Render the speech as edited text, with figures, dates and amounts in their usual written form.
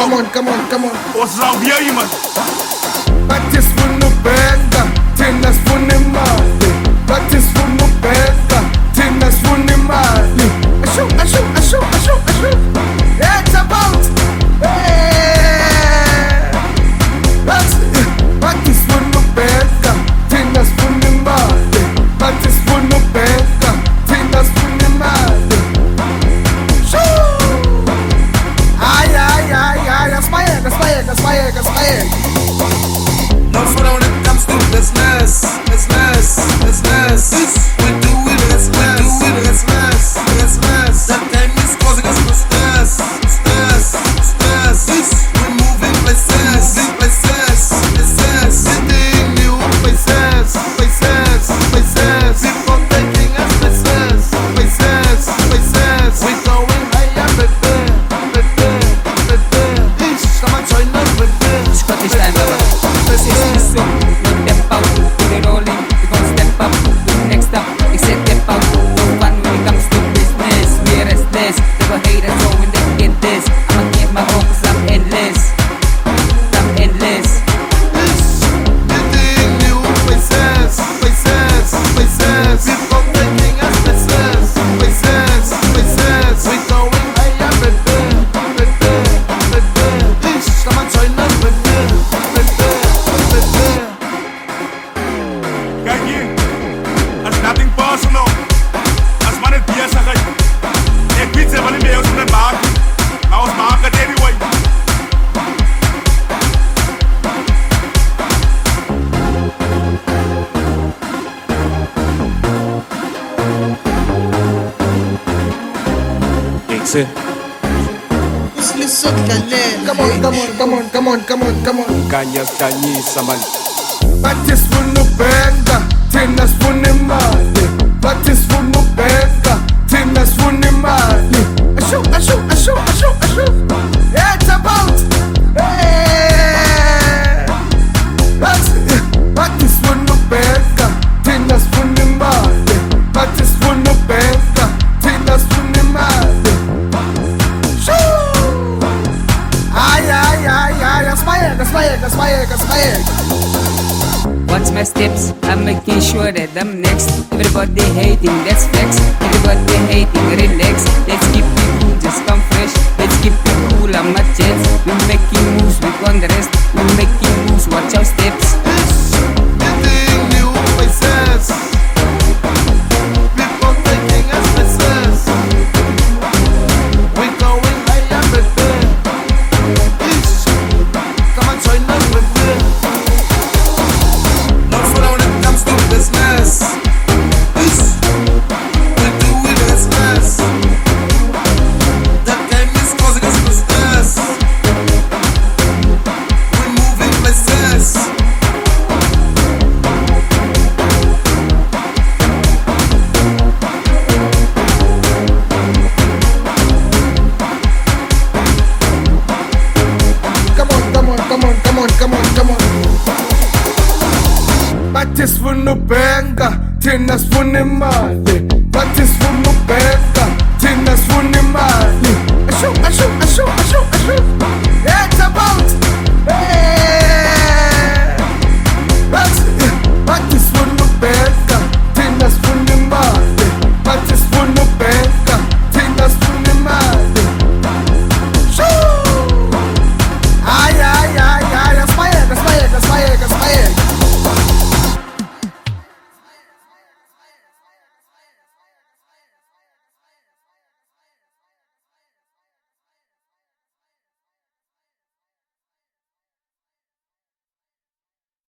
come on. Uzawuya man. Bathi sifuna ubhenga, thina sifuna imali. Bathi sifuna ubhenga, thina sifuna imali. Ashu. It's about. Bathi sifuna ubhenga, thina sifuna imali. Bathi sifuna ubhenga, thina sifuna imali. Aspire. No fun when it comes to business. We do it, it's less. That time is causing us stress. We're moving places. Hitting new places. People taking us places. We're going higher, baby. Come on, join us, baby. Scottish time, brother. This is the song. No step out, put it all in. We gon' step up. Next up, we say step out. No fun when it comes to business. We're restless. Never hate us, so when they get this, I'ma get my own 'cause I'm endless. Hitting new places. People taking us places. We're going higher, baby. Come on, join us, baby. Kijk hier. It's nothing personal. As man het bezigheid. Ek weet ze willen mee ons kunnen maken. Maar ons maken het anyway. Come on. Kanyisa man. Bathi sifuna ubhenga, thina sifuna imali. Bathi sifuna ubhenga, thina sifuna imali. Ashu. It's about. Bathi sifuna ubhenga, thina sifuna imali. Bathi sifuna ubhenga, thina sifuna imali. Aspire. What's my steps? I'm making sure that I'm next. Everybody hating, that's facts. Everybody hating, relax. Let's keep it cool, just come fresh. Let's keep it cool, I'm not jets. We're making moves, we on the rest. We're making moves, watch our steps. Hitting new places. People taking us places. We're going higher, baby. Come on, join us, baby. No fun when it comes to business. We do it, it's less. That game is causing us stress. We're moving places. Come on. Bathi sifuna ubhenga, thina sifuna imali. Bathi sifuna ubhenga, thina sifuna imali. Ashu.